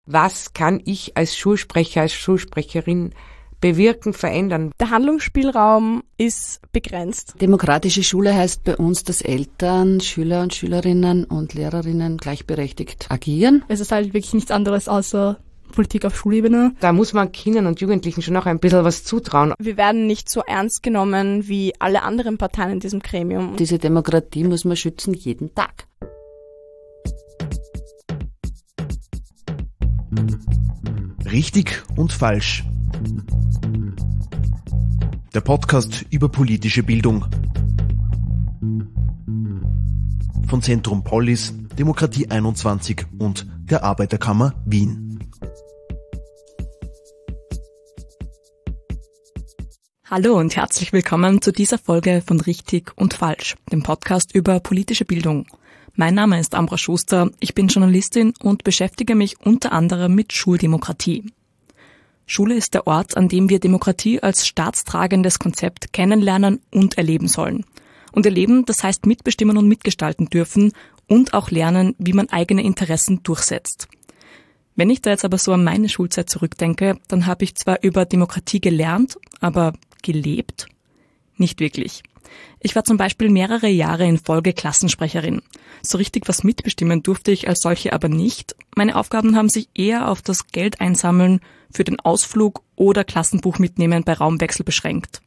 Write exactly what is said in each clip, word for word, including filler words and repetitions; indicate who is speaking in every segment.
Speaker 1: Was kann ich als Schulsprecher, als Schulsprecherin bewirken, verändern?
Speaker 2: Der Handlungsspielraum ist begrenzt.
Speaker 3: Demokratische Schule heißt bei uns, dass Eltern, Schüler und Schülerinnen und Lehrerinnen gleichberechtigt agieren.
Speaker 2: Es ist halt wirklich nichts anderes außer Politik auf Schulebene.
Speaker 1: Da muss man Kindern und Jugendlichen schon auch ein bisschen was zutrauen.
Speaker 2: Wir werden nicht so ernst genommen wie alle anderen Parteien in diesem Gremium.
Speaker 3: Diese Demokratie muss man schützen jeden Tag.
Speaker 4: Richtig und falsch. Der Podcast über politische Bildung. Von Zentrum Polis, Demokratie einundzwanzig und der Arbeiterkammer Wien.
Speaker 5: Hallo und herzlich willkommen zu dieser Folge von Richtig und Falsch, dem Podcast über politische Bildung. Mein Name ist Ambra Schuster, ich bin Journalistin und beschäftige mich unter anderem mit Schuldemokratie. Schule ist der Ort, an dem wir Demokratie als staatstragendes Konzept kennenlernen und erleben sollen. Und erleben, das heißt mitbestimmen und mitgestalten dürfen und auch lernen, wie man eigene Interessen durchsetzt. Wenn ich da jetzt aber so an meine Schulzeit zurückdenke, dann habe ich zwar über Demokratie gelernt, aber gelebt? Nicht wirklich. Ich war zum Beispiel mehrere Jahre in Folge Klassensprecherin. So richtig was mitbestimmen durfte ich als solche aber nicht. Meine Aufgaben haben sich eher auf das Geld einsammeln für den Ausflug oder Klassenbuch mitnehmen bei Raumwechsel beschränkt.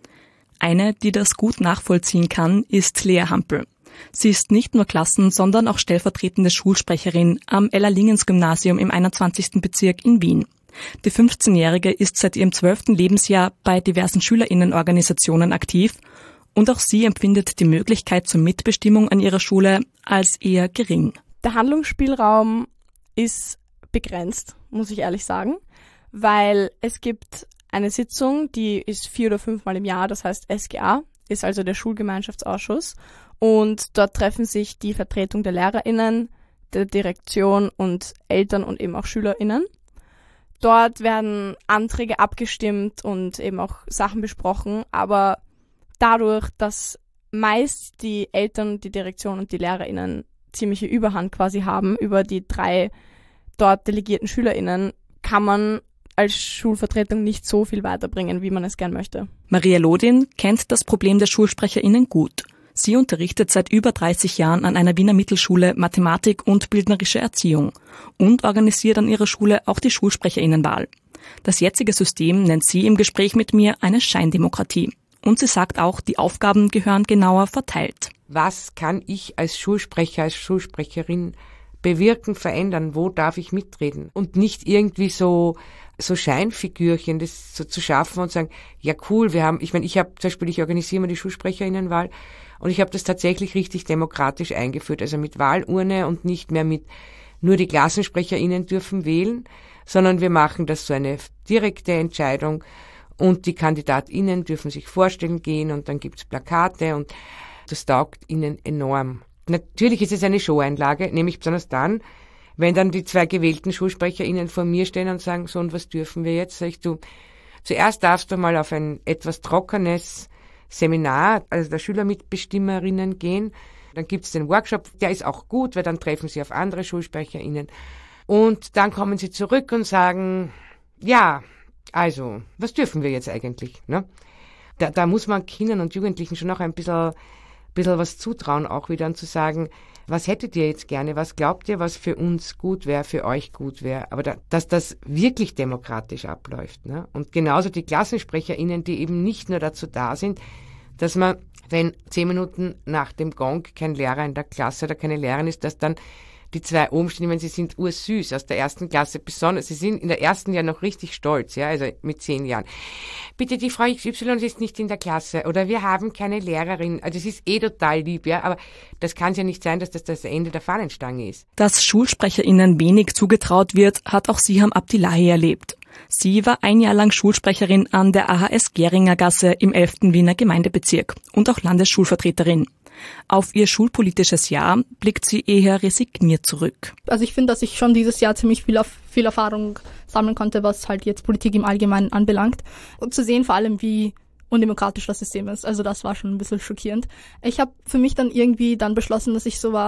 Speaker 5: Eine, die das gut nachvollziehen kann, ist Lea Hampel. Sie ist nicht nur Klassen-, sondern auch stellvertretende Schulsprecherin am Ella-Lingens-Gymnasium im einundzwanzigsten Bezirk in Wien. Die fünfzehnjährige ist seit ihrem zwölften Lebensjahr bei diversen SchülerInnenorganisationen aktiv und auch sie empfindet die Möglichkeit zur Mitbestimmung an ihrer Schule als eher gering.
Speaker 2: Der Handlungsspielraum ist begrenzt, muss ich ehrlich sagen, weil es gibt eine Sitzung, die ist vier oder fünfmal im Jahr, das heißt S G A, ist also der Schulgemeinschaftsausschuss, und dort treffen sich die Vertretung der LehrerInnen, der Direktion und Eltern und eben auch SchülerInnen. Dort werden Anträge abgestimmt und eben auch Sachen besprochen, aber dadurch, dass meist die Eltern, die Direktion und die LehrerInnen ziemliche Überhand quasi haben über die drei dort delegierten SchülerInnen, kann man als Schulvertretung nicht so viel weiterbringen, wie man es gern möchte.
Speaker 5: Maria Lodin kennt das Problem der SchulsprecherInnen gut. Sie unterrichtet seit über dreißig Jahren an einer Wiener Mittelschule Mathematik und bildnerische Erziehung und organisiert an ihrer Schule auch die SchulsprecherInnenwahl. Das jetzige System nennt sie im Gespräch mit mir eine Scheindemokratie. Und sie sagt auch, die Aufgaben gehören genauer verteilt.
Speaker 1: Was kann ich als Schulsprecher, als Schulsprecherin bewirken, verändern? Wo darf ich mitreden? Und nicht irgendwie so so Scheinfigürchen, das so zu schaffen und sagen, ja cool, wir haben, ich meine, ich habe zum Beispiel, ich organisiere mal die SchulsprecherInnenwahl und ich habe das tatsächlich richtig demokratisch eingeführt, also mit Wahlurne und nicht mehr mit nur die KlassensprecherInnen dürfen wählen, sondern wir machen das so eine direkte Entscheidung und die KandidatInnen dürfen sich vorstellen gehen und dann gibt's Plakate und das taugt ihnen enorm. Natürlich ist es eine Showeinlage, nämlich besonders dann, wenn dann die zwei gewählten SchulsprecherInnen vor mir stehen und sagen, so, und was dürfen wir jetzt? Sag ich, du, zuerst darfst du mal auf ein etwas trockenes Seminar, also der Schülermitbestimmerinnen gehen. Dann gibt's den Workshop, der ist auch gut, weil dann treffen sie auf andere SchulsprecherInnen. Und dann kommen sie zurück und sagen, ja, also, was dürfen wir jetzt eigentlich? Ne? Da, da muss man Kindern und Jugendlichen schon auch ein bisschen, bisschen was zutrauen, auch wieder, und zu sagen, was hättet ihr jetzt gerne? Was glaubt ihr, was für uns gut wäre, für euch gut wäre? Aber da, dass das wirklich demokratisch abläuft. Ne? Und genauso die KlassensprecherInnen, die eben nicht nur dazu da sind, dass man, wenn zehn Minuten nach dem Gong kein Lehrer in der Klasse oder keine Lehrerin ist, dass dann die zwei oben stehen, wenn sie sind ursüß, aus der ersten Klasse besonders. Sie sind in der ersten Jahr noch richtig stolz, ja, also mit zehn Jahren. Bitte, die Frau X Y ist nicht in der Klasse oder wir haben keine Lehrerin. Also es ist eh total lieb, ja, aber das kann ja nicht sein, dass das das Ende der Fahnenstange ist.
Speaker 5: Dass SchulsprecherInnen wenig zugetraut wird, hat auch Siham Abdillahi erlebt. Sie war ein Jahr lang Schulsprecherin an der A H S Geringer Gasse im elften Wiener Gemeindebezirk und auch Landesschulvertreterin. Auf ihr schulpolitisches Jahr blickt sie eher resigniert zurück.
Speaker 6: Also ich finde, dass ich schon dieses Jahr ziemlich viel, viel Erfahrung sammeln konnte, was halt jetzt Politik im Allgemeinen anbelangt. Und zu sehen vor allem, wie undemokratisch das System ist. Also das war schon ein bisschen schockierend. Ich habe für mich dann irgendwie dann beschlossen, dass ich so war,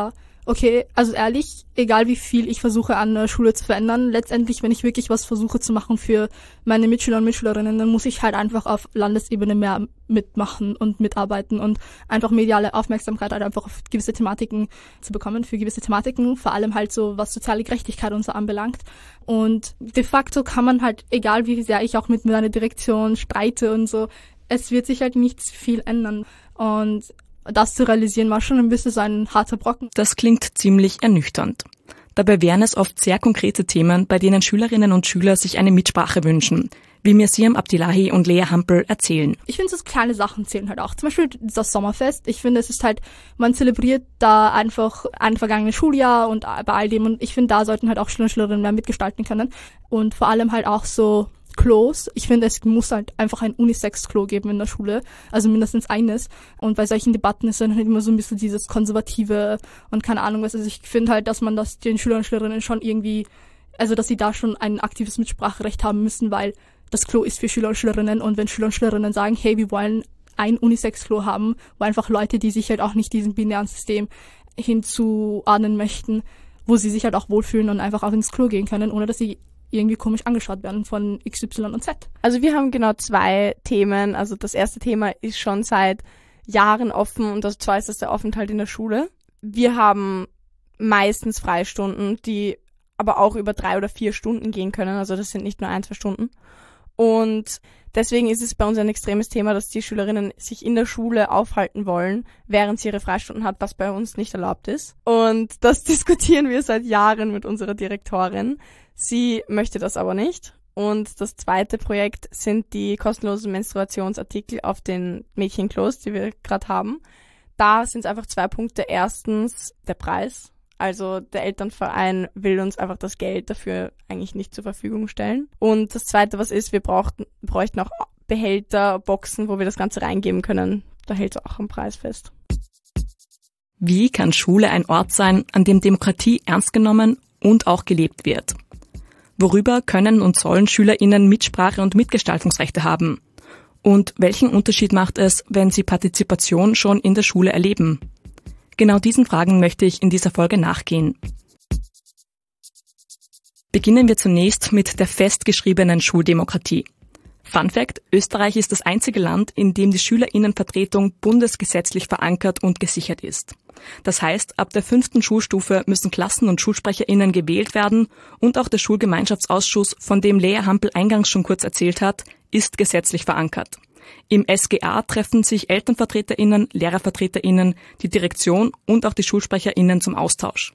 Speaker 6: okay, also ehrlich, egal wie viel ich versuche an der Schule zu verändern, letztendlich, wenn ich wirklich was versuche zu machen für meine Mitschüler und Mitschülerinnen, dann muss ich halt einfach auf Landesebene mehr mitmachen und mitarbeiten und einfach mediale Aufmerksamkeit halt einfach auf gewisse Thematiken zu bekommen, für gewisse Thematiken, vor allem halt so, was soziale Gerechtigkeit und so anbelangt. Und de facto kann man halt, egal wie sehr ich auch mit meiner Direktion streite und so, es wird sich halt nichts viel ändern. Und das zu realisieren war schon ein bisschen so ein harter Brocken.
Speaker 5: Das klingt ziemlich ernüchternd. Dabei wären es oft sehr konkrete Themen, bei denen Schülerinnen und Schüler sich eine Mitsprache wünschen, wie Mirsiam Abdillahi und Lea Hampel erzählen.
Speaker 6: Ich finde, so kleine Sachen zählen halt auch. Zum Beispiel das Sommerfest. Ich finde, es ist halt, man zelebriert da einfach ein vergangenes Schuljahr und bei all dem. Und ich finde, da sollten halt auch Schüler und Schülerinnen mehr mitgestalten können. Und vor allem halt auch so Klos. Ich finde, es muss halt einfach ein Unisex-Klo geben in der Schule, also mindestens eines. Und bei solchen Debatten ist dann halt immer so ein bisschen dieses Konservative und keine Ahnung was. Also ich finde halt, dass man das den Schülern und Schülerinnen schon irgendwie, also dass sie da schon ein aktives Mitspracherecht haben müssen, weil das Klo ist für Schüler und Schülerinnen und wenn Schüler und Schülerinnen sagen, hey, wir wollen ein Unisex-Klo haben, wo einfach Leute, die sich halt auch nicht diesem binären System hinzuordnen möchten, wo sie sich halt auch wohlfühlen und einfach auch ins Klo gehen können, ohne dass sie irgendwie komisch angeschaut werden von X, Y und Z.
Speaker 2: Also wir haben genau zwei Themen. Also das erste Thema ist schon seit Jahren offen und das zweite ist der Aufenthalt in der Schule. Wir haben meistens Freistunden, die aber auch über drei oder vier Stunden gehen können. Also das sind nicht nur ein, zwei Stunden. Und deswegen ist es bei uns ein extremes Thema, dass die Schülerinnen sich in der Schule aufhalten wollen, während sie ihre Freistunden hat, was bei uns nicht erlaubt ist. Und das diskutieren wir seit Jahren mit unserer Direktorin. Sie möchte das aber nicht. Und das zweite Projekt sind die kostenlosen Menstruationsartikel auf den Mädchenklos, die wir gerade haben. Da sind es einfach zwei Punkte. Erstens der Preis. Also der Elternverein will uns einfach das Geld dafür eigentlich nicht zur Verfügung stellen. Und das zweite, was ist, wir brauchten, bräuchten auch Behälter, Boxen, wo wir das Ganze reingeben können. Da hält es auch am Preis fest.
Speaker 5: Wie kann Schule ein Ort sein, an dem Demokratie ernst genommen und auch gelebt wird? Worüber können und sollen SchülerInnen Mitsprache und Mitgestaltungsrechte haben? Und welchen Unterschied macht es, wenn sie Partizipation schon in der Schule erleben? Genau diesen Fragen möchte ich in dieser Folge nachgehen. Beginnen wir zunächst mit der festgeschriebenen Schuldemokratie. Fun Fact: Österreich ist das einzige Land, in dem die SchülerInnenvertretung bundesgesetzlich verankert und gesichert ist. Das heißt, ab der fünften Schulstufe müssen Klassen- und SchulsprecherInnen gewählt werden und auch der Schulgemeinschaftsausschuss, von dem Lea Hampel eingangs schon kurz erzählt hat, ist gesetzlich verankert. Im S G A treffen sich ElternvertreterInnen, LehrervertreterInnen, die Direktion und auch die SchulsprecherInnen zum Austausch.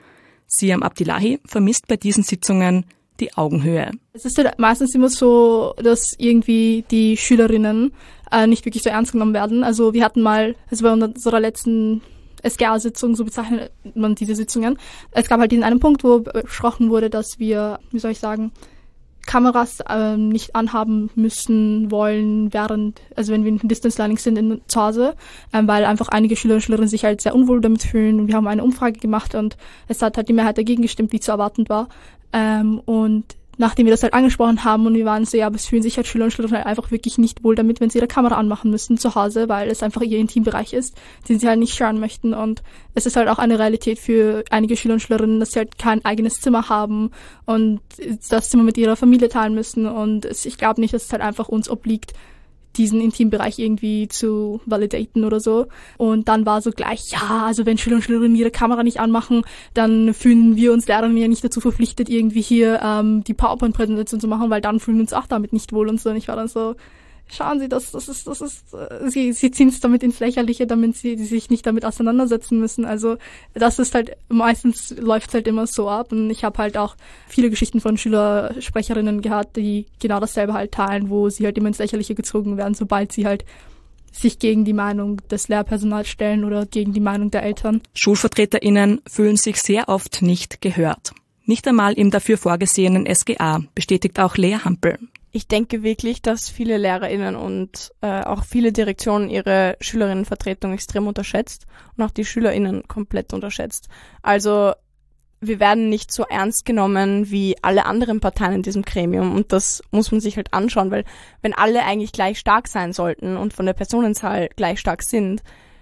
Speaker 5: Siam Abdillahi vermisst bei diesen Sitzungen die Augenhöhe.
Speaker 6: Es ist halt meistens immer so, dass irgendwie die Schülerinnen äh, nicht wirklich so ernst genommen werden. Also wir hatten mal, also bei unserer letzten S G A-Sitzung, so bezeichnet man diese Sitzungen, es gab halt diesen einen Punkt, wo besprochen wurde, dass wir, wie soll ich sagen, Kameras ähm, nicht anhaben müssen wollen, während, also wenn wir in Distance Learning sind in, zu Hause, ähm, weil einfach einige Schüler und Schülerinnen sich halt sehr unwohl damit fühlen. Und wir haben eine Umfrage gemacht und es hat halt die Mehrheit dagegen gestimmt, wie zu erwarten war. Ähm, und nachdem wir das halt angesprochen haben und wir waren so, ja, aber es fühlen sich halt Schüler und Schülerinnen halt einfach wirklich nicht wohl damit, wenn sie ihre Kamera anmachen müssen zu Hause, weil es einfach ihr Intimbereich ist, den sie halt nicht sharen möchten. Und es ist halt auch eine Realität für einige Schüler und Schülerinnen, dass sie halt kein eigenes Zimmer haben und das Zimmer mit ihrer Familie teilen müssen. Und es, ich glaube nicht, dass es halt einfach uns obliegt, diesen Intimbereich irgendwie zu validaten oder so. Und dann war so gleich, ja, also wenn Schüler und Schülerinnen ihre Kamera nicht anmachen, dann fühlen wir uns Lehrerinnen ja nicht dazu verpflichtet, irgendwie hier ähm, die PowerPoint-Präsentation zu machen, weil dann fühlen wir uns auch damit nicht wohl und so. Und ich war dann so, schauen Sie, das, das ist, das ist, äh, Sie, Sie ziehen es damit ins Lächerliche, damit Sie, Sie sich nicht damit auseinandersetzen müssen. Also das ist halt, meistens läuft halt immer so ab. Und ich habe halt auch viele Geschichten von Schülersprecherinnen gehabt, die genau dasselbe halt teilen, wo sie halt immer ins Lächerliche gezogen werden, sobald sie halt sich gegen die Meinung des Lehrpersonals stellen oder gegen die Meinung der Eltern.
Speaker 5: SchulvertreterInnen fühlen sich sehr oft nicht gehört. Nicht einmal im dafür vorgesehenen S G A, bestätigt auch Lea Hampel.
Speaker 2: Ich denke wirklich, dass viele LehrerInnen und äh, auch viele Direktionen ihre Schülerinnenvertretung extrem unterschätzt und auch die SchülerInnen komplett unterschätzt. Also wir werden nicht so ernst genommen wie alle anderen Parteien in diesem Gremium und das muss man sich halt anschauen, weil wenn alle eigentlich gleich stark sein sollten und von der Personenzahl gleich stark sind,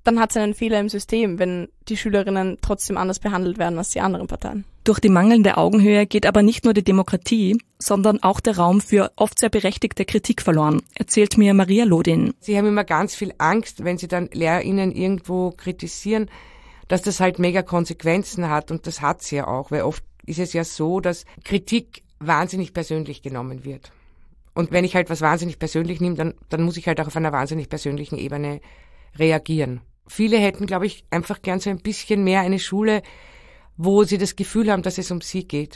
Speaker 2: dann hat es einen Fehler im System, wenn die Schülerinnen trotzdem anders behandelt werden als die anderen Parteien.
Speaker 5: Durch die mangelnde Augenhöhe geht aber nicht nur die Demokratie, sondern auch der Raum für oft sehr berechtigte Kritik verloren, erzählt mir Maria Lodin.
Speaker 1: Sie haben immer ganz viel Angst, wenn sie dann LehrerInnen irgendwo kritisieren, dass das halt mega Konsequenzen hat, und das hat sie ja auch, weil oft ist es ja so, dass Kritik wahnsinnig persönlich genommen wird. Und wenn ich halt was wahnsinnig persönlich nehme, dann, dann muss ich halt auch auf einer wahnsinnig persönlichen Ebene reagieren. Viele hätten, glaube ich, einfach gern so ein bisschen mehr eine Schule, wo sie das Gefühl haben, dass es um sie geht.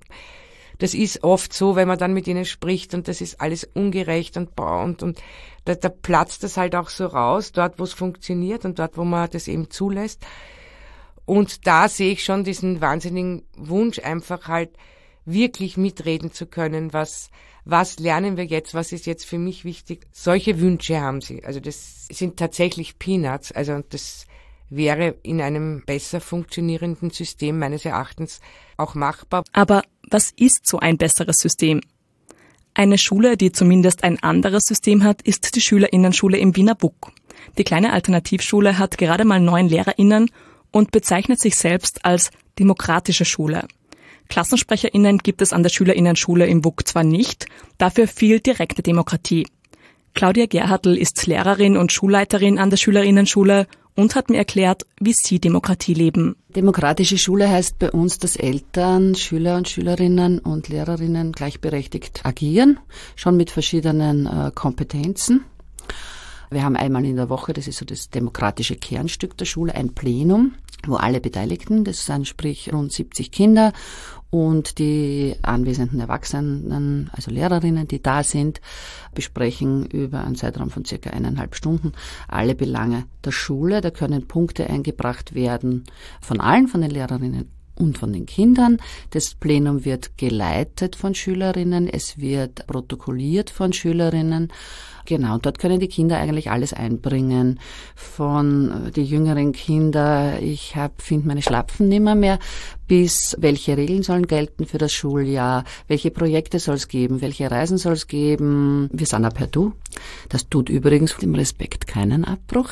Speaker 1: Das ist oft so, wenn man dann mit ihnen spricht und das ist alles ungerecht und und, und da, da platzt das halt auch so raus, dort wo es funktioniert und dort wo man das eben zulässt. Und da sehe ich schon diesen wahnsinnigen Wunsch, einfach halt wirklich mitreden zu können, was was lernen wir jetzt, was ist jetzt für mich wichtig. Solche Wünsche haben sie. Also das sind tatsächlich Peanuts. Also das wäre in einem besser funktionierenden System meines Erachtens auch machbar.
Speaker 5: Aber was ist so ein besseres System? Eine Schule, die zumindest ein anderes System hat, ist die Schülerinnenschule im Wiener W U K. Die kleine Alternativschule hat gerade mal neun LehrerInnen und bezeichnet sich selbst als demokratische Schule. KlassensprecherInnen gibt es an der Schülerinnenschule im W U K zwar nicht, dafür viel direkte Demokratie. Claudia Gerhartl ist Lehrerin und Schulleiterin an der Schülerinnenschule und hat mir erklärt, wie sie Demokratie leben.
Speaker 3: Demokratische Schule heißt bei uns, dass Eltern, Schüler und Schülerinnen und Lehrerinnen gleichberechtigt agieren, schon mit verschiedenen äh, Kompetenzen. Wir haben einmal in der Woche, das ist so das demokratische Kernstück der Schule, ein Plenum, wo alle Beteiligten, das sind sprich rund siebzig Kinder und die anwesenden Erwachsenen, also Lehrerinnen, die da sind, besprechen über einen Zeitraum von circa eineinhalb Stunden alle Belange der Schule. Da können Punkte eingebracht werden von allen, von den Lehrerinnen und von den Kindern. Das Plenum wird geleitet von Schülerinnen, es wird protokolliert von Schülerinnen. Genau, und dort können die Kinder eigentlich alles einbringen. Von die jüngeren Kinder, ich hab, finde meine Schlapfen nimmer mehr, bis welche Regeln sollen gelten für das Schuljahr, welche Projekte soll es geben, welche Reisen soll es geben. Wir sind auch per Du. Das tut übrigens dem Respekt keinen Abbruch.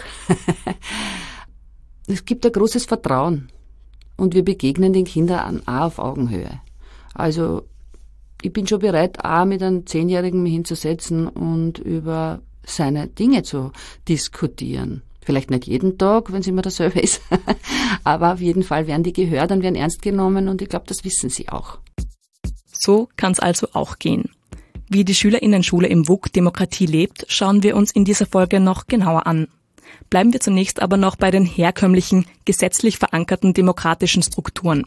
Speaker 3: Es gibt ein großes Vertrauen. Und wir begegnen den Kindern auch auf Augenhöhe. Also ich bin schon bereit, auch mit einem Zehnjährigen mich hinzusetzen und über seine Dinge zu diskutieren. Vielleicht nicht jeden Tag, wenn es immer dasselbe ist, aber auf jeden Fall werden die gehört und werden ernst genommen und ich glaube, das wissen sie auch.
Speaker 5: So kann es also auch gehen. Wie die Schülerinnenschule im W U K Demokratie lebt, schauen wir uns in dieser Folge noch genauer an. Bleiben wir zunächst aber noch bei den herkömmlichen, gesetzlich verankerten demokratischen Strukturen.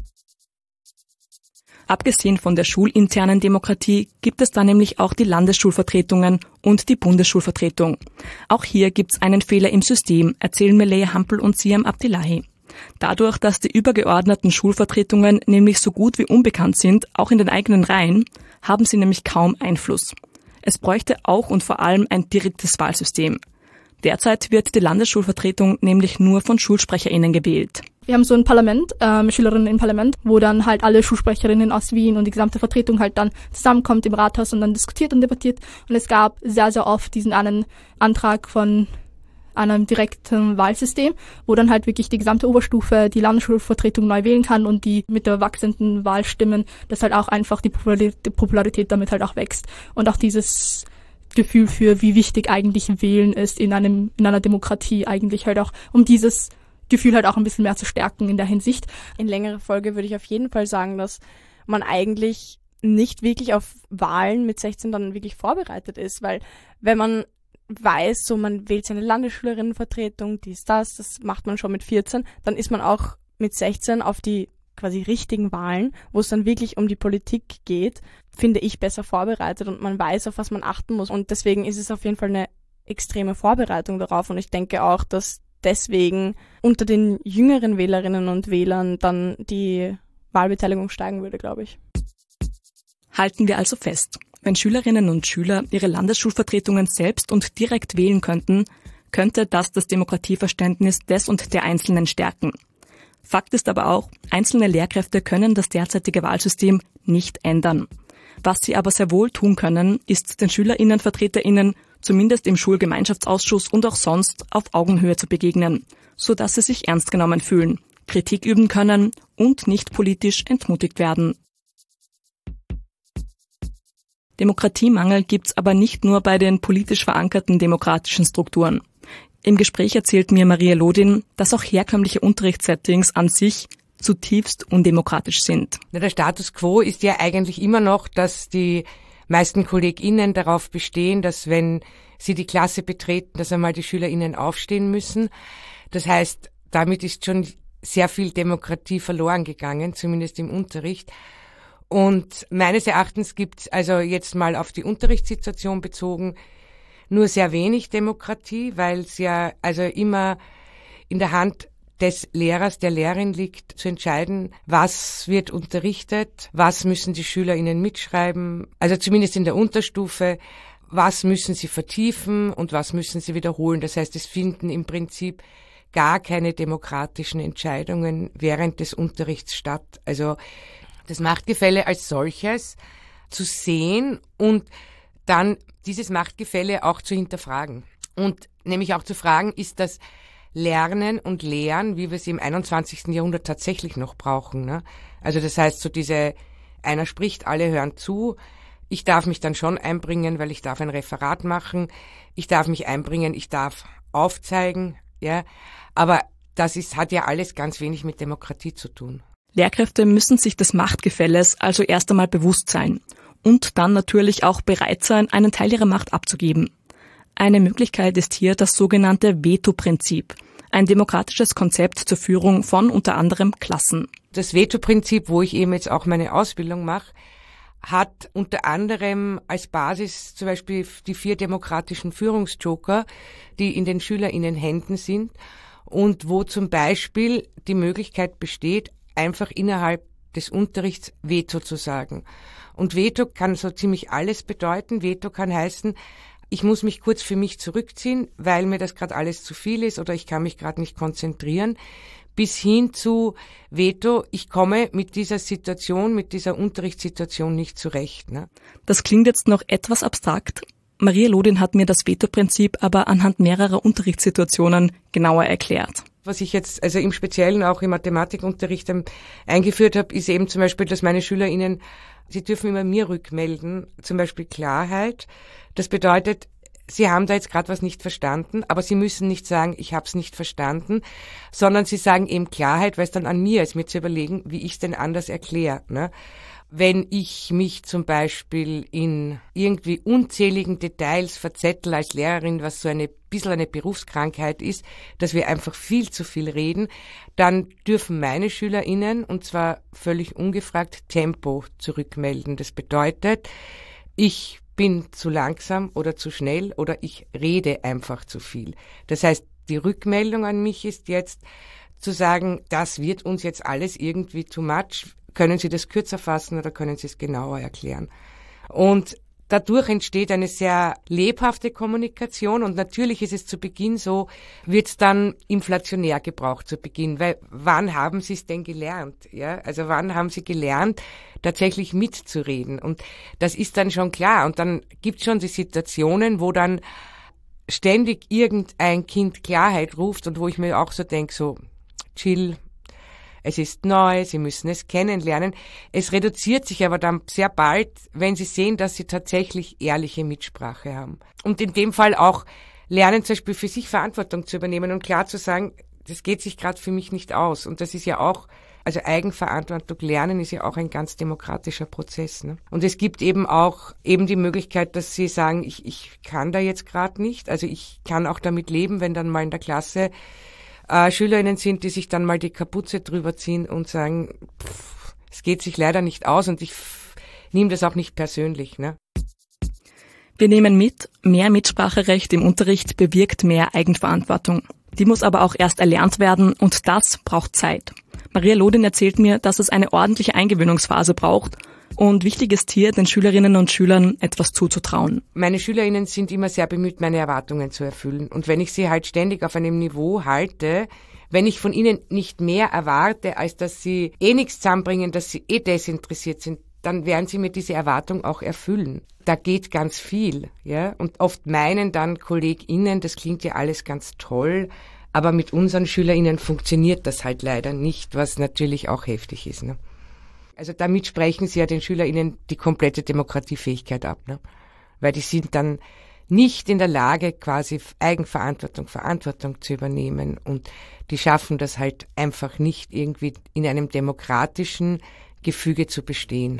Speaker 5: Abgesehen von der schulinternen Demokratie gibt es da nämlich auch die Landesschulvertretungen und die Bundesschulvertretung. Auch hier gibt's einen Fehler im System, erzählen mir Leia Hampel und Siam Abdillahi. Dadurch, dass die übergeordneten Schulvertretungen nämlich so gut wie unbekannt sind, auch in den eigenen Reihen, haben sie nämlich kaum Einfluss. Es bräuchte auch und vor allem ein direktes Wahlsystem. Derzeit wird die Landesschulvertretung nämlich nur von SchulsprecherInnen gewählt.
Speaker 6: Wir haben so ein Parlament, ähm, Schülerinnen im Parlament, wo dann halt alle Schulsprecherinnen aus Wien und die gesamte Vertretung halt dann zusammenkommt im Rathaus und dann diskutiert und debattiert. Und es gab sehr, sehr oft diesen einen Antrag von einem direkten Wahlsystem, wo dann halt wirklich die gesamte Oberstufe die Landesschulvertretung neu wählen kann und die mit der wachsenden Wahlstimmen, dass halt auch einfach die Popularität damit halt auch wächst. Und auch dieses Gefühl für, wie wichtig eigentlich Wählen ist in einem, in einer Demokratie eigentlich halt auch, um dieses Gefühl halt auch ein bisschen mehr zu stärken in der Hinsicht.
Speaker 2: In längerer Folge würde ich auf jeden Fall sagen, dass man eigentlich nicht wirklich auf Wahlen mit sechzehn dann wirklich vorbereitet ist, weil wenn man weiß, so man wählt seine Landesschülerinnenvertretung, dies, das, das macht man schon mit vierzehn, dann ist man auch mit sechzehn auf die quasi richtigen Wahlen, wo es dann wirklich um die Politik geht, finde ich besser vorbereitet und man weiß, auf was man achten muss. Und deswegen ist es auf jeden Fall eine extreme Vorbereitung darauf und ich denke auch, dass deswegen unter den jüngeren Wählerinnen und Wählern dann die Wahlbeteiligung steigen würde, glaube ich.
Speaker 5: Halten wir also fest, wenn Schülerinnen und Schüler ihre Landesschulvertretungen selbst und direkt wählen könnten, könnte das das Demokratieverständnis des und der Einzelnen stärken. Fakt ist aber auch, einzelne Lehrkräfte können das derzeitige Wahlsystem nicht ändern. Was sie aber sehr wohl tun können, ist den SchülerInnen, VertreterInnen zumindest im Schulgemeinschaftsausschuss und auch sonst auf Augenhöhe zu begegnen, sodass sie sich ernst genommen fühlen, Kritik üben können und nicht politisch entmutigt werden. Demokratiemangel gibt's aber nicht nur bei den politisch verankerten demokratischen Strukturen. Im Gespräch erzählt mir Maria Lodin, dass auch herkömmliche Unterrichtssettings an sich zutiefst undemokratisch sind.
Speaker 1: Der Status quo ist ja eigentlich immer noch, dass die meisten KollegInnen darauf bestehen, dass wenn sie die Klasse betreten, dass einmal die SchülerInnen aufstehen müssen. Das heißt, damit ist schon sehr viel Demokratie verloren gegangen, zumindest im Unterricht. Und meines Erachtens gibt es also jetzt mal auf die Unterrichtssituation bezogen nur sehr wenig Demokratie, weil es ja also immer in der Hand des Lehrers, der Lehrerin liegt, zu entscheiden, was wird unterrichtet, was müssen die SchülerInnen mitschreiben, also zumindest in der Unterstufe, was müssen sie vertiefen und was müssen sie wiederholen. Das heißt, es finden im Prinzip gar keine demokratischen Entscheidungen während des Unterrichts statt. Also das Machtgefälle als solches zu sehen und dann dieses Machtgefälle auch zu hinterfragen. Und nämlich auch zu fragen, ist das Lernen und Lehren, wie wir es im einundzwanzigsten Jahrhundert tatsächlich noch brauchen. Ne? Also das heißt, so diese, einer spricht, alle hören zu. Ich darf mich dann schon einbringen, weil ich darf ein Referat machen. Ich darf mich einbringen, ich darf aufzeigen. Ja, aber das ist, hat ja alles ganz wenig mit Demokratie zu tun.
Speaker 5: Lehrkräfte müssen sich des Machtgefälles also erst einmal bewusst sein und dann natürlich auch bereit sein, einen Teil ihrer Macht abzugeben. Eine Möglichkeit ist hier das sogenannte Veto-Prinzip, ein demokratisches Konzept zur Führung von unter anderem Klassen.
Speaker 1: Das Veto-Prinzip, wo ich eben jetzt auch meine Ausbildung mache, hat unter anderem als Basis zum Beispiel die vier demokratischen Führungsjoker, die in den SchülerInnen-Händen sind und wo zum Beispiel die Möglichkeit besteht, einfach innerhalb des Unterrichts Veto zu sagen. Und Veto kann so ziemlich alles bedeuten. Veto kann heißen, ich muss mich kurz für mich zurückziehen, weil mir das gerade alles zu viel ist oder ich kann mich gerade nicht konzentrieren, bis hin zu Veto, ich komme mit dieser Situation, mit dieser Unterrichtssituation nicht zurecht. Ne?
Speaker 5: Das klingt jetzt noch etwas abstrakt. Maria Lodin hat mir das Veto-Prinzip aber anhand mehrerer Unterrichtssituationen genauer erklärt.
Speaker 1: Was ich jetzt also im Speziellen auch im Mathematikunterricht eingeführt habe, ist eben zum Beispiel, dass meine SchülerInnen, sie dürfen immer mir rückmelden, zum Beispiel Klarheit. Das bedeutet, sie haben da jetzt gerade was nicht verstanden, aber sie müssen nicht sagen, ich habe es nicht verstanden, sondern sie sagen eben Klarheit, weil es dann an mir ist, mir zu überlegen, wie ich es denn anders erkläre. Ne? Wenn ich mich zum Beispiel in irgendwie unzähligen Details verzettel als Lehrerin, was so eine bisschen eine Berufskrankheit ist, dass wir einfach viel zu viel reden, dann dürfen meine SchülerInnen, und zwar völlig ungefragt, Tempo zurückmelden. Das bedeutet, ich bin zu langsam oder zu schnell oder ich rede einfach zu viel. Das heißt, die Rückmeldung an mich ist jetzt zu sagen, das wird uns jetzt alles irgendwie too much. Können Sie das kürzer fassen oder können Sie es genauer erklären? Und dadurch entsteht eine sehr lebhafte Kommunikation und natürlich ist es zu Beginn so, wird es dann inflationär gebraucht zu Beginn, weil wann haben Sie es denn gelernt? Ja, also wann haben Sie gelernt, tatsächlich mitzureden? Und das ist dann schon klar und dann gibt es schon die Situationen, wo dann ständig irgendein Kind Klarheit ruft und wo ich mir auch so denke, so chill, es ist neu, Sie müssen es kennenlernen. Es reduziert sich aber dann sehr bald, wenn Sie sehen, dass Sie tatsächlich ehrliche Mitsprache haben. Und in dem Fall auch lernen, zum Beispiel für sich Verantwortung zu übernehmen und klar zu sagen, das geht sich gerade für mich nicht aus. Und das ist ja auch, also Eigenverantwortung lernen ist ja auch ein ganz demokratischer Prozess. Ne? Und es gibt eben auch eben die Möglichkeit, dass Sie sagen, ich, ich kann da jetzt gerade nicht. Also ich kann auch damit leben, wenn dann mal in der Klasse Äh, SchülerInnen sind, die sich dann mal die Kapuze drüber ziehen und sagen, pff, es geht sich leider nicht aus und ich nehme das auch nicht persönlich. Ne?
Speaker 5: Wir nehmen mit, mehr Mitspracherecht im Unterricht bewirkt mehr Eigenverantwortung. Die muss aber auch erst erlernt werden und das braucht Zeit. Maria Lodin erzählt mir, dass es eine ordentliche Eingewöhnungsphase braucht und wichtig ist hier, den Schülerinnen und Schülern etwas zuzutrauen.
Speaker 1: Meine SchülerInnen sind immer sehr bemüht, meine Erwartungen zu erfüllen. Und wenn ich sie halt ständig auf einem Niveau halte, wenn ich von ihnen nicht mehr erwarte, als dass sie eh nichts zusammenbringen, dass sie eh desinteressiert sind, dann werden sie mir diese Erwartung auch erfüllen. Da geht ganz viel, ja. Und oft meinen dann KollegInnen, das klingt ja alles ganz toll, aber mit unseren SchülerInnen funktioniert das halt leider nicht, was natürlich auch heftig ist, ne? Also damit sprechen sie ja den SchülerInnen die komplette Demokratiefähigkeit ab, ne? Weil die sind dann nicht in der Lage, quasi Eigenverantwortung, Verantwortung zu übernehmen, und die schaffen das halt einfach nicht, irgendwie in einem demokratischen Gefüge zu bestehen.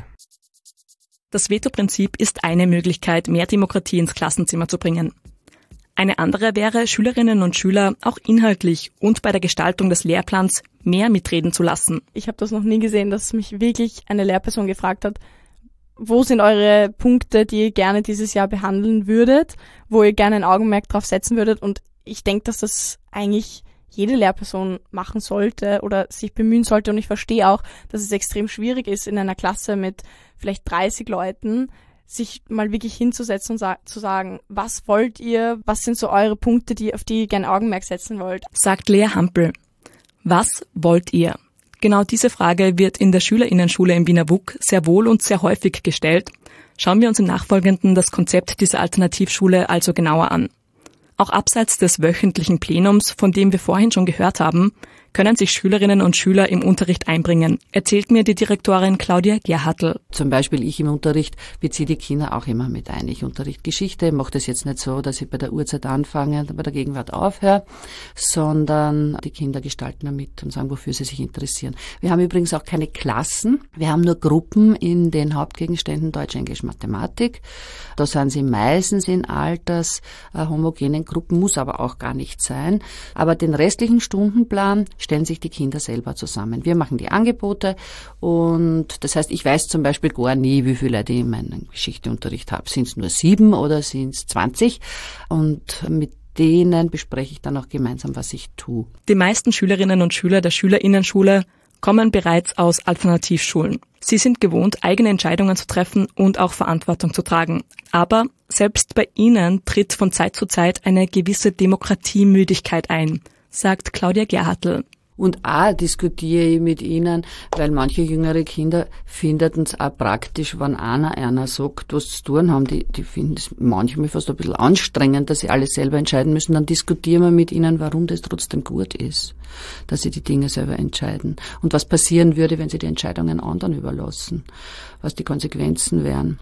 Speaker 5: Das Veto-Prinzip ist eine Möglichkeit, mehr Demokratie ins Klassenzimmer zu bringen. Eine andere wäre, Schülerinnen und Schüler auch inhaltlich und bei der Gestaltung des Lehrplans mehr mitreden zu lassen.
Speaker 2: Ich habe das noch nie gesehen, dass mich wirklich eine Lehrperson gefragt hat, wo sind eure Punkte, die ihr gerne dieses Jahr behandeln würdet, wo ihr gerne ein Augenmerk drauf setzen würdet. Und ich denke, dass das eigentlich jede Lehrperson machen sollte oder sich bemühen sollte. Und ich verstehe auch, dass es extrem schwierig ist, in einer Klasse mit vielleicht dreißig Leuten sich mal wirklich hinzusetzen und sa- zu sagen, was wollt ihr, was sind so eure Punkte, die, auf die ihr gerne Augenmerk setzen wollt.
Speaker 5: Sagt Lea Hampel. Was wollt ihr? Genau diese Frage wird in der SchülerInnenschule im Wiener W U K sehr wohl und sehr häufig gestellt. Schauen wir uns im Nachfolgenden das Konzept dieser Alternativschule also genauer an. Auch abseits des wöchentlichen Plenums, von dem wir vorhin schon gehört haben, können sich Schülerinnen und Schüler im Unterricht einbringen, erzählt mir die Direktorin Claudia Gerhartl.
Speaker 3: Zum Beispiel ich im Unterricht beziehe die Kinder auch immer mit ein. Ich unterrichte Geschichte, mache das jetzt nicht so, dass ich bei der Uhrzeit anfange und bei der Gegenwart aufhöre, sondern die Kinder gestalten damit und sagen, wofür sie sich interessieren. Wir haben übrigens auch keine Klassen, wir haben nur Gruppen in den Hauptgegenständen Deutsch, Englisch, Mathematik. Da sind sie meistens in alters äh, homogenen Gruppen, muss aber auch gar nicht sein. Aber den restlichen Stundenplan stellen sich die Kinder selber zusammen. Wir machen die Angebote und das heißt, ich weiß zum Beispiel gar nie, wie viele Leute ich in meinem Geschichteunterricht habe. Sind es nur sieben oder sind es zwanzig? Und mit denen bespreche ich dann auch gemeinsam, was ich tue.
Speaker 5: Die meisten Schülerinnen und Schüler der SchülerInnenschule kommen bereits aus Alternativschulen. Sie sind gewohnt, eigene Entscheidungen zu treffen und auch Verantwortung zu tragen. Aber selbst bei ihnen tritt von Zeit zu Zeit eine gewisse Demokratiemüdigkeit ein, sagt Claudia Gerhartl.
Speaker 3: Und auch diskutiere ich mit ihnen, weil manche jüngere Kinder finden es auch praktisch, wenn einer einer sagt, was zu tun haben. Die, die finden es manchmal fast ein bisschen anstrengend, dass sie alles selber entscheiden müssen. Dann diskutieren wir mit ihnen, warum das trotzdem gut ist, dass sie die Dinge selber entscheiden. Und was passieren würde, wenn sie die Entscheidungen anderen überlassen, was die Konsequenzen wären.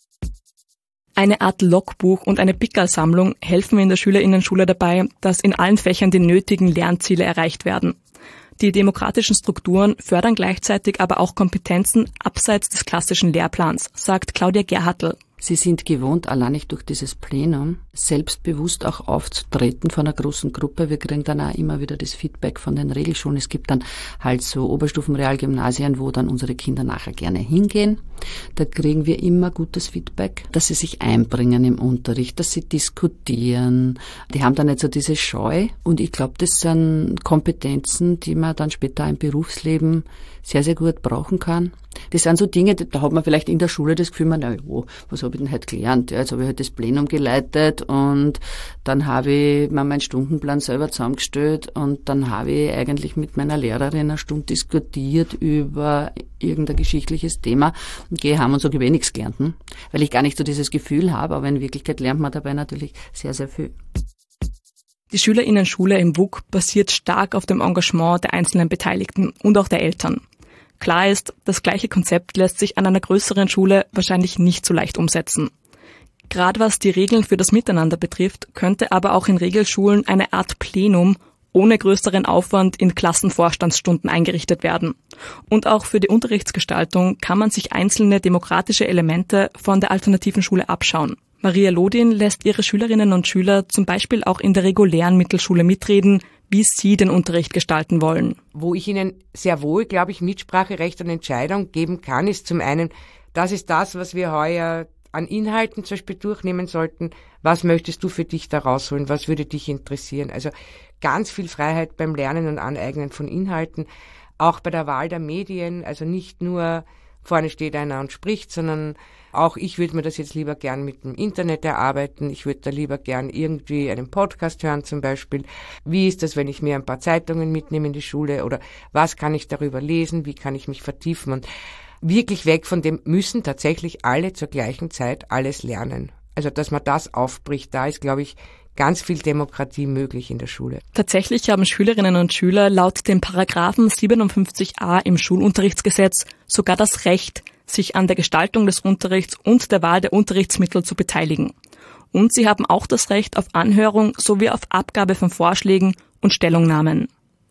Speaker 5: Eine Art Logbuch und eine Pickerl-Sammlung helfen in der SchülerInnenschule dabei, dass in allen Fächern die nötigen Lernziele erreicht werden. Die demokratischen Strukturen fördern gleichzeitig aber auch Kompetenzen abseits des klassischen Lehrplans, sagt Claudia Gerhartl.
Speaker 3: Sie sind gewohnt, allein nicht durch dieses Plenum, selbstbewusst auch aufzutreten von einer großen Gruppe. Wir kriegen dann auch immer wieder das Feedback von den Regelschulen. Es gibt dann halt so Oberstufenrealgymnasien, wo dann unsere Kinder nachher gerne hingehen. Da kriegen wir immer gutes Feedback, dass sie sich einbringen im Unterricht, dass sie diskutieren. Die haben dann nicht so diese Scheu. Und ich glaube, das sind Kompetenzen, die man dann später im Berufsleben sehr, sehr gut brauchen kann. Das sind so Dinge, da hat man vielleicht in der Schule das Gefühl, man, na ja, was habe ich denn heute gelernt? Ja, jetzt habe ich halt das Plenum geleitet und dann habe ich mir meinen Stundenplan selber zusammengestellt und dann habe ich eigentlich mit meiner Lehrerin eine Stunde diskutiert über irgendein geschichtliches Thema und gehe heim und sage, ich habe eh nichts gelernt, hm? Weil ich gar nicht so dieses Gefühl habe, aber in Wirklichkeit lernt man dabei natürlich sehr, sehr viel.
Speaker 5: Die SchülerInnenschule im W U K basiert stark auf dem Engagement der einzelnen Beteiligten und auch der Eltern. Klar ist, das gleiche Konzept lässt sich an einer größeren Schule wahrscheinlich nicht so leicht umsetzen. Gerade was die Regeln für das Miteinander betrifft, könnte aber auch in Regelschulen eine Art Plenum ohne größeren Aufwand in Klassenvorstandsstunden eingerichtet werden. Und auch für die Unterrichtsgestaltung kann man sich einzelne demokratische Elemente von der alternativen Schule abschauen. Maria Lodin lässt ihre Schülerinnen und Schüler zum Beispiel auch in der regulären Mittelschule mitreden, wie sie den Unterricht gestalten wollen.
Speaker 1: Wo ich ihnen sehr wohl, glaube ich, Mitspracherecht und Entscheidung geben kann, ist zum einen, das ist das, was wir heuer an Inhalten zum Beispiel durchnehmen sollten. Was möchtest du für dich da rausholen? Was würde dich interessieren? Also ganz viel Freiheit beim Lernen und Aneignen von Inhalten, auch bei der Wahl der Medien, also nicht nur vorne steht einer und spricht, sondern auch ich würde mir das jetzt lieber gern mit dem Internet erarbeiten. Ich würde da lieber gern irgendwie einen Podcast hören zum Beispiel. Wie ist das, wenn ich mir ein paar Zeitungen mitnehme in die Schule? Oder was kann ich darüber lesen? Wie kann ich mich vertiefen? Und wirklich weg von dem, müssen tatsächlich alle zur gleichen Zeit alles lernen. Also, dass man das aufbricht, da ist, glaube ich, ganz viel Demokratie möglich in der Schule.
Speaker 5: Tatsächlich haben Schülerinnen und Schüler laut dem Paragraphen siebenundfünfzig a im Schulunterrichtsgesetz sogar das Recht, sich an der Gestaltung des Unterrichts und der Wahl der Unterrichtsmittel zu beteiligen. Und sie haben auch das Recht auf Anhörung sowie auf Abgabe von Vorschlägen und Stellungnahmen.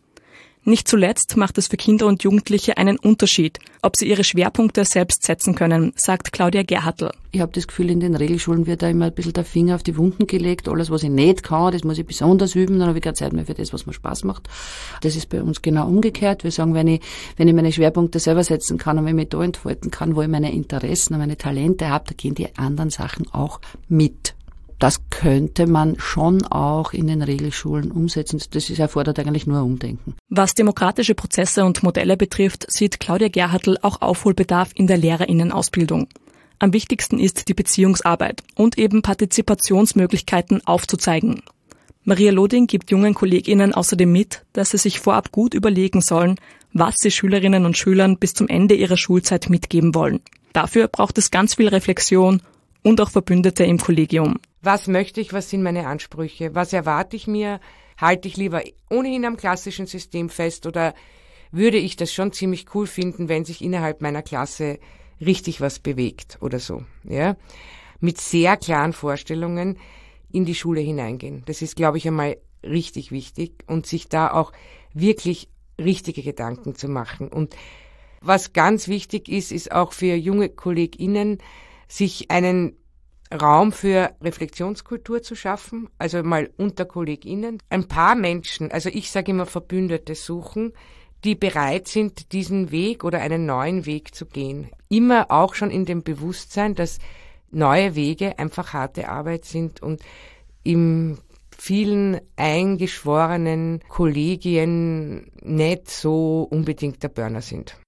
Speaker 5: Nicht zuletzt macht es für Kinder und Jugendliche einen Unterschied, ob sie ihre Schwerpunkte selbst setzen können, sagt Claudia Gerhartl.
Speaker 3: Ich habe das Gefühl, in den Regelschulen wird da immer ein bisschen der Finger auf die Wunden gelegt. Alles, was ich nicht kann, das muss ich besonders üben. Dann habe ich keine Zeit mehr für das, was mir Spaß macht. Das ist bei uns genau umgekehrt. Wir sagen, wenn ich, wenn ich meine Schwerpunkte selber setzen kann und wenn ich mich da entfalten kann, wo ich meine Interessen und meine Talente habe, da gehen die anderen Sachen auch mit. Das könnte man schon auch in den Regelschulen umsetzen. Das ist, erfordert eigentlich nur Umdenken.
Speaker 5: Was demokratische Prozesse und Modelle betrifft, sieht Claudia Gerhartl auch Aufholbedarf in der LehrerInnenausbildung. Am wichtigsten ist die Beziehungsarbeit und eben Partizipationsmöglichkeiten aufzuzeigen. Maria Lodin gibt jungen KollegInnen außerdem mit, dass sie sich vorab gut überlegen sollen, was sie Schülerinnen und Schülern bis zum Ende ihrer Schulzeit mitgeben wollen. Dafür braucht es ganz viel Reflexion und auch Verbündete im Kollegium.
Speaker 1: Was möchte ich, was sind meine Ansprüche, was erwarte ich mir, halte ich lieber ohnehin am klassischen System fest oder würde ich das schon ziemlich cool finden, wenn sich innerhalb meiner Klasse richtig was bewegt oder so, ja? Mit sehr klaren Vorstellungen in die Schule hineingehen. Das ist, glaube ich, einmal richtig wichtig und sich da auch wirklich richtige Gedanken zu machen. Und was ganz wichtig ist, ist auch für junge KollegInnen, sich einen Raum für Reflexionskultur zu schaffen, also mal unter KollegInnen. Ein paar Menschen, also ich sage immer Verbündete suchen, die bereit sind, diesen Weg oder einen neuen Weg zu gehen. Immer auch schon in dem Bewusstsein, dass neue Wege einfach harte Arbeit sind und in vielen eingeschworenen Kollegien nicht so unbedingt der Burner sind.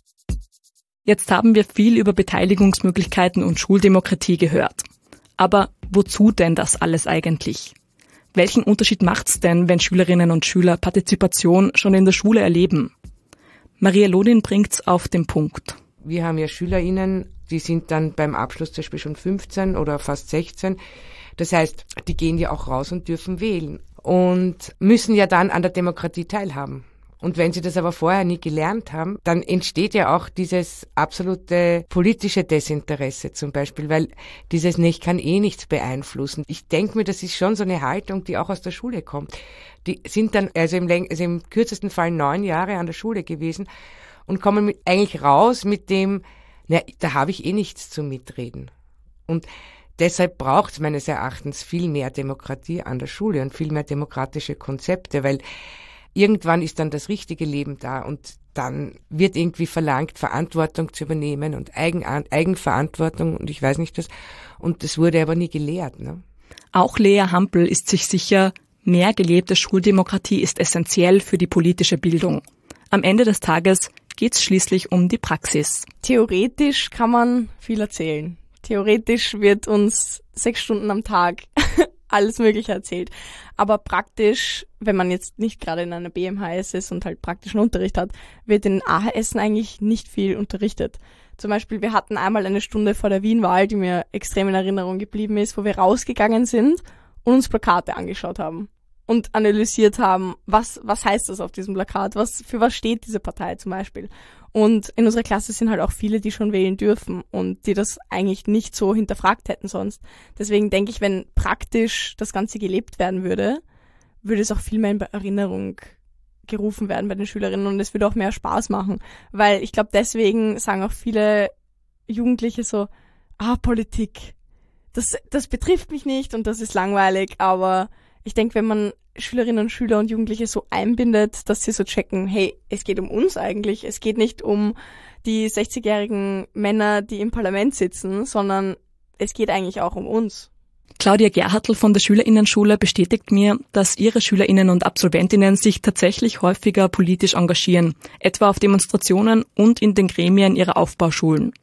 Speaker 5: Jetzt haben wir viel über Beteiligungsmöglichkeiten und Schuldemokratie gehört. Aber wozu denn das alles eigentlich? Welchen Unterschied macht's denn, wenn Schülerinnen und Schüler Partizipation schon in der Schule erleben? Maria Lodin bringt's auf den Punkt.
Speaker 1: Wir haben ja SchülerInnen, die sind dann beim Abschluss zum Beispiel schon fünfzehn oder fast sechzehn. Das heißt, die gehen ja auch raus und dürfen wählen und müssen ja dann an der Demokratie teilhaben. Und wenn sie das aber vorher nie gelernt haben, dann entsteht ja auch dieses absolute politische Desinteresse zum Beispiel, weil dieses, ne, ich kann eh nichts beeinflussen. Ich denke mir, das ist schon so eine Haltung, die auch aus der Schule kommt. Die sind dann also im, also im kürzesten Fall neun Jahre an der Schule gewesen und kommen mit, eigentlich raus mit dem, na, da habe ich eh nichts zu mitreden. Und deshalb braucht es meines Erachtens viel mehr Demokratie an der Schule und viel mehr demokratische Konzepte, weil irgendwann ist dann das richtige Leben da und dann wird irgendwie verlangt, Verantwortung zu übernehmen und Eigen, Eigenverantwortung und ich weiß nicht das. Und das wurde aber nie gelehrt. Ne?
Speaker 5: Auch Lea Hampel ist sich sicher, mehr gelebte Schuldemokratie ist essentiell für die politische Bildung. Am Ende des Tages geht es schließlich um die Praxis.
Speaker 2: Theoretisch kann man viel erzählen. Theoretisch wird uns sechs Stunden am Tag alles Mögliche erzählt. Aber praktisch, wenn man jetzt nicht gerade in einer B M H S ist und halt praktischen Unterricht hat, wird in A H S eigentlich nicht viel unterrichtet. Zum Beispiel, wir hatten einmal eine Stunde vor der Wienwahl, die mir extrem in Erinnerung geblieben ist, wo wir rausgegangen sind und uns Plakate angeschaut haben und analysiert haben, was, was heißt das auf diesem Plakat, was, für was steht diese Partei zum Beispiel. Und in unserer Klasse sind halt auch viele, die schon wählen dürfen und die das eigentlich nicht so hinterfragt hätten sonst. Deswegen denke ich, wenn praktisch das Ganze gelebt werden würde, würde es auch viel mehr in Erinnerung gerufen werden bei den Schülerinnen und es würde auch mehr Spaß machen. Weil ich glaube, deswegen sagen auch viele Jugendliche so, ah, Politik, das, das betrifft mich nicht und das ist langweilig, aber ich denke, wenn man Schülerinnen und Schüler und Jugendliche so einbindet, dass sie so checken, hey, es geht um uns eigentlich, es geht nicht um die sechzigjährigen Männer, die im Parlament sitzen, sondern es geht eigentlich auch um uns.
Speaker 5: Claudia Gerhartl von der Schülerinnenschule bestätigt mir, dass ihre Schülerinnen und Absolventinnen sich tatsächlich häufiger politisch engagieren, etwa auf Demonstrationen und in den Gremien ihrer Aufbauschulen.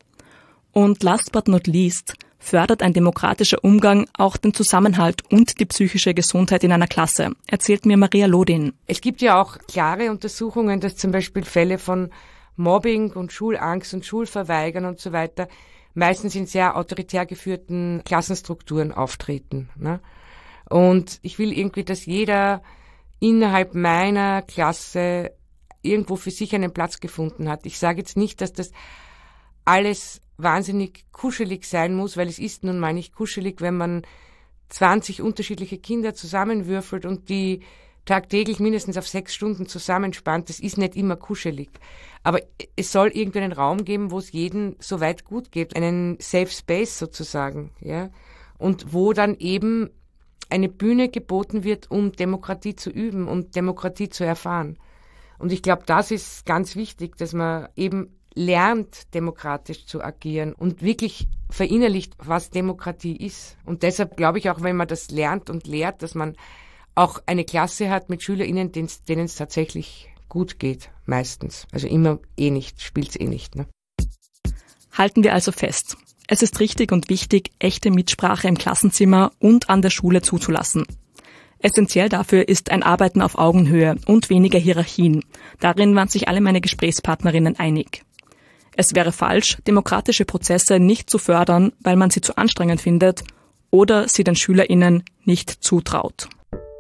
Speaker 5: Und last but not least fördert ein demokratischer Umgang auch den Zusammenhalt und die psychische Gesundheit in einer Klasse, erzählt mir Maria Lodin.
Speaker 1: Es gibt ja auch klare Untersuchungen, dass zum Beispiel Fälle von Mobbing und Schulangst und Schulverweigern und so weiter meistens in sehr autoritär geführten Klassenstrukturen auftreten. Ne? Und ich will irgendwie, dass jeder innerhalb meiner Klasse irgendwo für sich einen Platz gefunden hat. Ich sage jetzt nicht, dass das alles wahnsinnig kuschelig sein muss, weil es ist nun mal nicht kuschelig, wenn man zwanzig unterschiedliche Kinder zusammenwürfelt und die tagtäglich mindestens auf sechs Stunden zusammenspannt. Das ist nicht immer kuschelig. Aber es soll irgendwie einen Raum geben, wo es jedem so weit gut geht, einen Safe Space sozusagen, ja, und wo dann eben eine Bühne geboten wird, um Demokratie zu üben und Demokratie zu erfahren. Und ich glaube, das ist ganz wichtig, dass man eben lernt, demokratisch zu agieren und wirklich verinnerlicht, was Demokratie ist. Und deshalb glaube ich auch, wenn man das lernt und lehrt, dass man auch eine Klasse hat mit SchülerInnen, denen es tatsächlich gut geht, meistens. Also immer eh nicht, spielt's eh nicht. Ne?
Speaker 5: Halten wir also fest. Es ist richtig und wichtig, echte Mitsprache im Klassenzimmer und an der Schule zuzulassen. Essentiell dafür ist ein Arbeiten auf Augenhöhe und weniger Hierarchien. Darin waren sich alle meine Gesprächspartnerinnen einig. Es wäre falsch, demokratische Prozesse nicht zu fördern, weil man sie zu anstrengend findet oder sie den SchülerInnen nicht zutraut.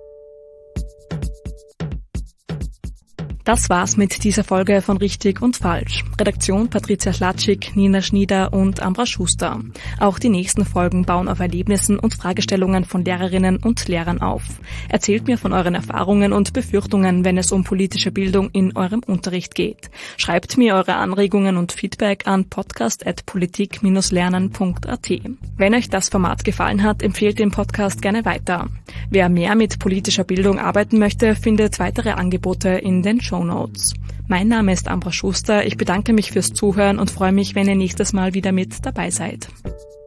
Speaker 5: Das war's mit dieser Folge von Richtig und Falsch. Redaktion Patricia Schlatschik, Nina Schnieder und Ambra Schuster. Auch die nächsten Folgen bauen auf Erlebnissen und Fragestellungen von Lehrerinnen und Lehrern auf. Erzählt mir von euren Erfahrungen und Befürchtungen, wenn es um politische Bildung in eurem Unterricht geht. Schreibt mir eure Anregungen und Feedback an podcast at politik dash lernen punkt a t. Wenn euch das Format gefallen hat, empfehlt den Podcast gerne weiter. Wer mehr mit politischer Bildung arbeiten möchte, findet weitere Angebote in den Shownotes. Mein Name ist Ambra Schuster. Ich bedanke mich fürs Zuhören und freue mich, wenn ihr nächstes Mal wieder mit dabei seid.